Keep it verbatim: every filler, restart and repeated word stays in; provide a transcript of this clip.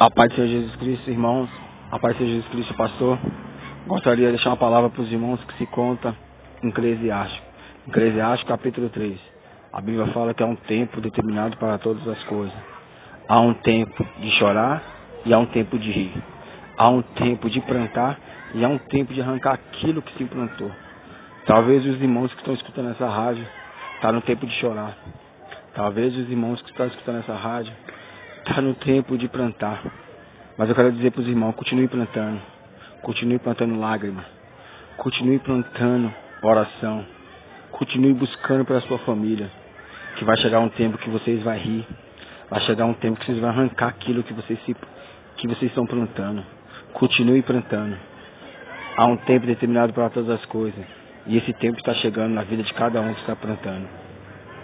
A paz do Senhor Jesus Cristo, irmãos. A paz do Senhor Jesus Cristo, pastor. Gostaria de deixar uma palavra para os irmãos que se conta em Eclesiástico. Eclesiástico, capítulo três. A Bíblia fala que há um tempo determinado para todas as coisas. Há um tempo de chorar e há um tempo de rir. Há um tempo de plantar e há um tempo de arrancar aquilo que se plantou. Talvez os irmãos que estão escutando essa rádio estão no tempo de chorar. Talvez os irmãos que estão escutando essa rádio estão no tempo de plantar. Mas eu quero dizer para os irmãos, continue plantando. Continue plantando lágrimas. Continue plantando oração. Continue buscando pela sua família. Que vai chegar um tempo que vocês vão rir. Vai chegar um tempo que vocês vão arrancar aquilo que vocês, se, que vocês estão plantando. Continue plantando. Há um tempo determinado para todas as coisas. E esse tempo está chegando na vida de cada um que está plantando.